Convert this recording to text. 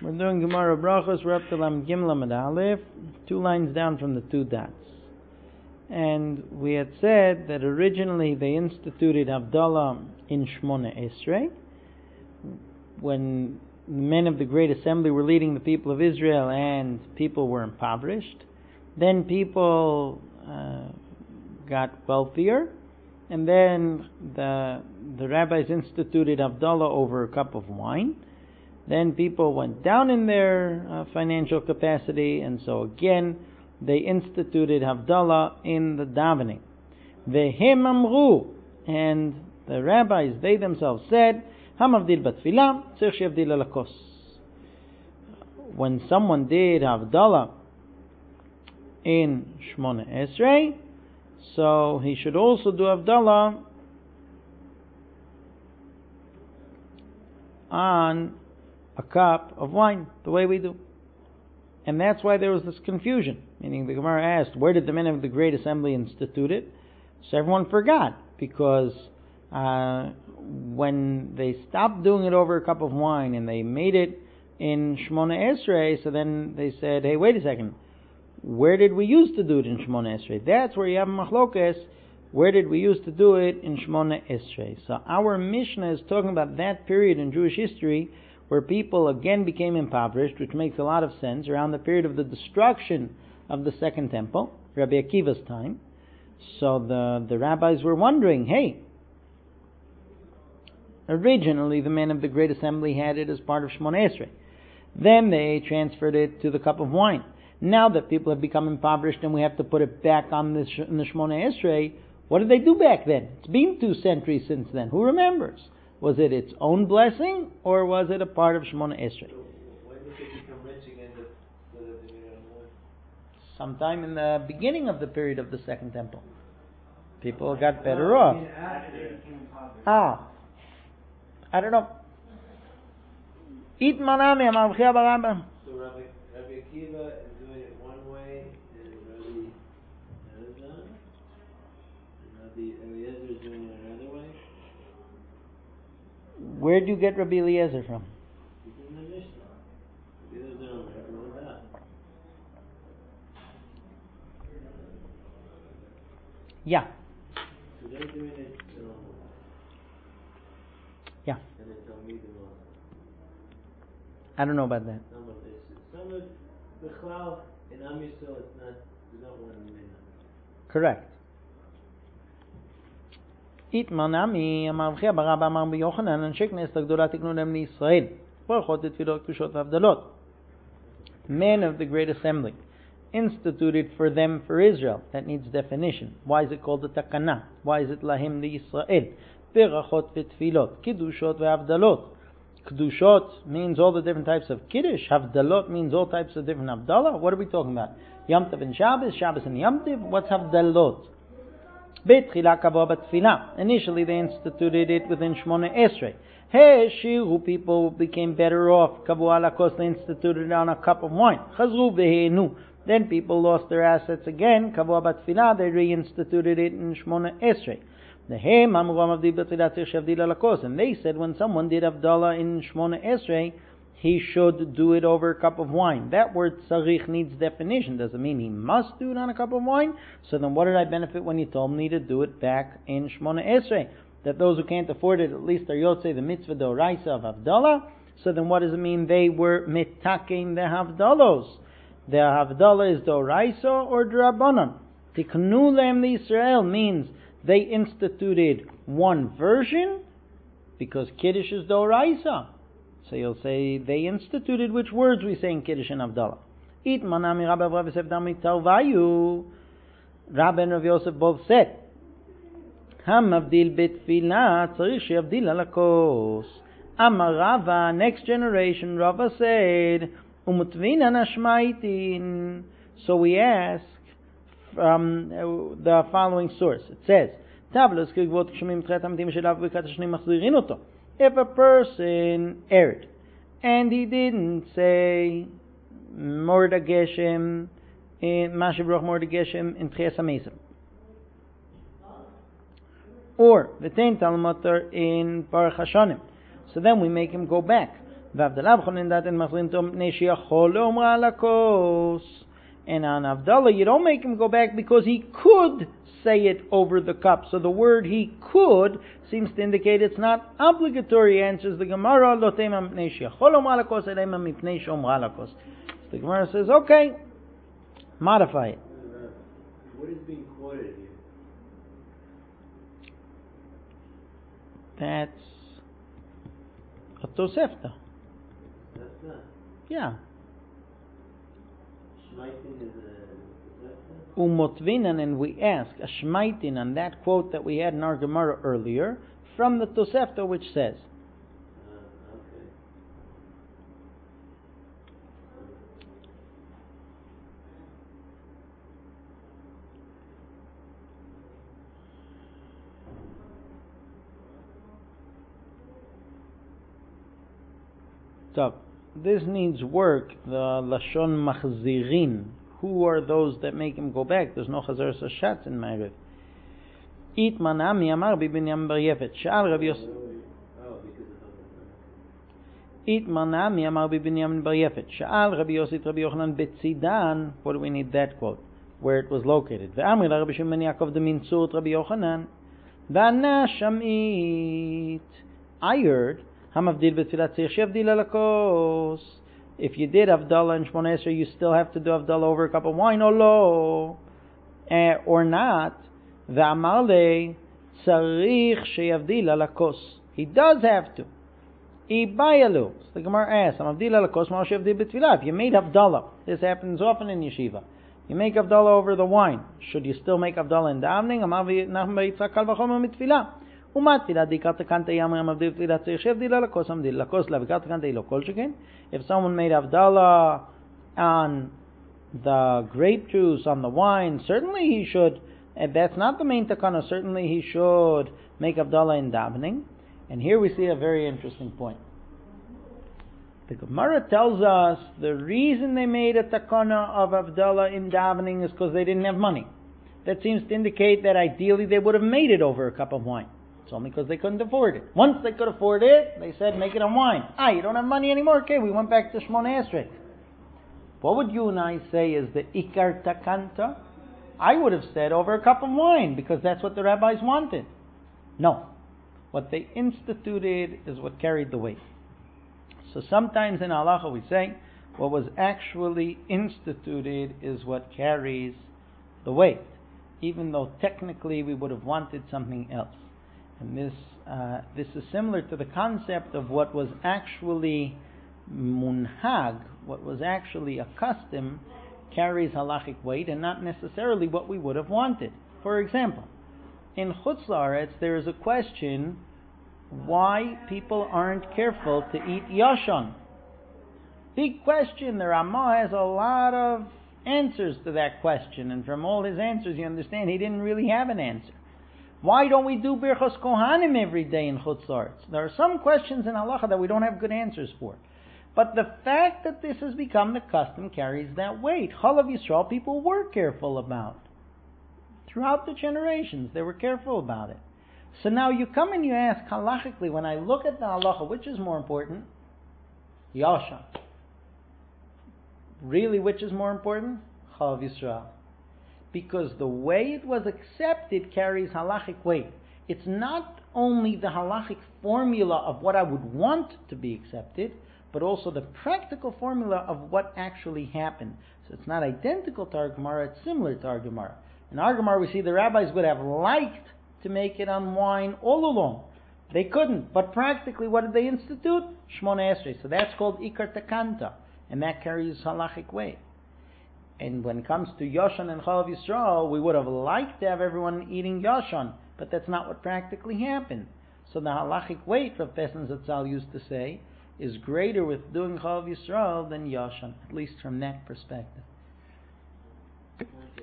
We're doing Gemara Brachos. We're up to Lam Gimel Amud Aleph, 2 lines down from the 2 dots. And we had said that originally they instituted Havdalah in Shmona Esrei, when the men of the Great Assembly were leading the people of Israel and people were impoverished. Then people got wealthier, and then the rabbis instituted Havdalah over a cup of wine. Then people went down in their financial capacity, and so again they instituted Havdalah in the davening. Vehem amru, and the rabbis, they themselves said, Hamavdil batfilah, tzarich sheyavdil al hakos. When someone did Havdalah in Shmona Esrei, so he should also do Havdalah on a cup of wine, the way we do. And that's why there was this confusion. Meaning the Gemara asked, where did the men of the Great Assembly institute it? So everyone forgot, because when they stopped doing it over a cup of wine and they made it in Shmona Esrei, so then they said, hey, wait a second, where did we used to do it in Shmona Esrei? That's where you have machlokes. Where did we used to do it in Shmona Esrei? So our Mishnah is talking about that period in Jewish history where people again became impoverished, which makes a lot of sense, around the period of the destruction of the Second Temple, Rabbi Akiva's time. So the rabbis were wondering, hey, originally the men of the Great Assembly had it as part of Shmona Esrei. Then they transferred it to the cup of wine. Now that people have become impoverished and we have to put it back on in the Shmona Esrei, what did they do back then? It's been 2 centuries since then. Who remembers? Was it its own blessing, or was it a part of Shmona Esrei? So when did they become rich again so that they made it on wine? Sometime in the beginning of the period of the Second Temple. People got better off. I don't know. Eat manami amavchia barabam. So Rabbi Akiva is doing it one way, and Rabbi Eliezer is doing it another way? Where do you get Rabbi Eliezer from? It's in the Mishnah. Eliezer don't know that. Yeah. So they're doing it Yeah. and it's on me the most. I don't know about that. Some of the cloud in Am Yisrael, it's not, there's not one in the Mishnah. Correct. Itmanami amavchia barabam amar b'Yochanan anshe knesset הגדולה תקנו להם לישראל ברכות ותפילות קדושות והבדלות. Men of the Great Assembly instituted for them for Israel. That needs definition. Why is it called the takana? Why is it lahem liYisrael? Berachot v'tfilot, kiddushot ve'avdalot. Kedushot means all the different types of kiddush. Havdalot means all types of different havdalah. What are we talking about? Yom Tov and Shabbos, Shabbos and Yom Tov. What's havdalot? Initially they instituted it within Shmona Esrei. Shiru, people became better off. They instituted it on a cup of wine. Then people lost their assets again. They reinstituted it in Shmona Esrei. And they said when someone did Havdalah in Shmona Esrei, he should do it over a cup of wine. That word tzarich needs definition. Does it mean he must do it on a cup of wine? So then what did I benefit when you told me to do it back in Shmona Esrei? That those who can't afford it at least are yotzei the mitzvah d'oraisa of Havdalah. So then what does it mean they were mitaking the Havdalos? The Havdalah is d'oraisa or d'rabbanan. Tiknu lehem liYisrael means they instituted one version because Kiddush is d'oraisa. So you'll say they instituted which words we say in Kiddush and Havdalah. It manami Rabbi Rav Yosef Dami Talvayu. Rabbi and Rav Yosef both said, Hamavdil betfilah tzarich sheyavdil al hakos. Amar Rava, next generation, Rava said, Umutvinan ashmaitin. So we ask from the following source. It says, Tavlos kigvot kshemim tchet amtim shelav v'kat shneim machzirin oto. If a person erred and he didn't say Morda Geshem in Mashibrach Morda Geshem in Tchias HaMesim, or V'tein Talmutar in Baruch Hashanim, so then we make him go back. V'avdala b'chonin daten machlin tom pnei sheyachol leomra lakos. And on Avdallah, you don't make him go back because he could say it over the cup. So the word he could seems to indicate it's not obligatory. Answers the Gemara, lo tema mipnei sheyachol leomra lakos, elema mipnei sheomra lakos. The Gemara says, okay, modify it. What is being quoted here? That's a Tosefta. That's not. Yeah. Shmaitin is a... Umotvinan, and we ask a Shmaitin on that quote that we had in our Gemara earlier from the Tosefta, which says, okay. so this needs work. The Lashon Machzirin. Who are those that make him go back? There's no Chazar Sashatz in Ma'ariv. It manami amar b'Binyamin bar Yefet. Sha'al Rabbi Yosef. It manami amar b'Binyamin bar Yefet. Sha'al Rabbi Yosef Rabbi Yochanan betzidan. What do we need that quote? Where it was located. Ve'amri la Rabbi Shimon Yaakov de Minsut Rabbi Yochanan. V'ana shamit. I heard. Hamavdil b'tfilat tzich shavdil alakos. If you did Avdallah and Shmona Esrei, you still have to do Avdallah over a cup of wine, or lo, or not. V'amar tzarich sheyavdil alakos. He does have to. Ibayalu. So the Gemara asks, Avdil alakos ma shavdil b'tfilah. If you made Avdallah, this happens often in yeshiva. You make Avdallah over the wine. Should you still make Avdallah in davening? Amar v'nachman bar Yitzchak kal v'chomer mitfilah. If someone made Avdallah on the grape juice, on the wine, certainly he should, and that's not the main takana, certainly he should make Avdallah in davening. And here we see a very interesting point. The Gemara tells us the reason they made a takana of Avdallah in davening is because they didn't have money. That seems to indicate that ideally they would have made it over a cup of wine. It's only because they couldn't afford it. Once they could afford it, they said, make it on wine. You don't have money anymore? Okay, we went back to Shmona Esrei. What would you and I say is the Ikar Takanta? I would have said over a cup of wine, because that's what the rabbis wanted. No. What they instituted is what carried the weight. So sometimes in halacha we say, what was actually instituted is what carries the weight, even though technically we would have wanted something else. And this is similar to the concept of what was actually munhag, what was actually a custom, carries halachic weight, and not necessarily what we would have wanted. For example, in Chutz La'aretz there is a question why people aren't careful to eat yashon. Big question. The Ramah has a lot of answers to that question, and from all his answers you understand he didn't really have an answer. Why don't we do Birchos Kohanim every day in Chutz La'aretz? There are some questions in halacha that we don't have good answers for. But the fact that this has become the custom carries that weight. Chalav Yisrael people were careful about. Throughout the generations, they were careful about it. So now you come and you ask halachically, when I look at the halacha, which is more important? Yashan. Really, which is more important? Chalav Yisrael. Because the way it was accepted carries halachic weight. It's not only the halachic formula of what I would want to be accepted, but also the practical formula of what actually happened. So it's not identical to our Gemara, it's similar to our Gemara. In our Gemara we see the rabbis would have liked to make it on wine all along. They couldn't, but practically what did they institute? Shmona Esrei. So that's called Ikar Takanta, and that carries halachic weight. And when it comes to Yashan and Chalav Yisrael, we would have liked to have everyone eating Yashan, but that's not what practically happened. So the halachic weight, Rav Pesach Zatzal used to say, is greater with doing Chalav Yisrael than Yashan, at least from that perspective.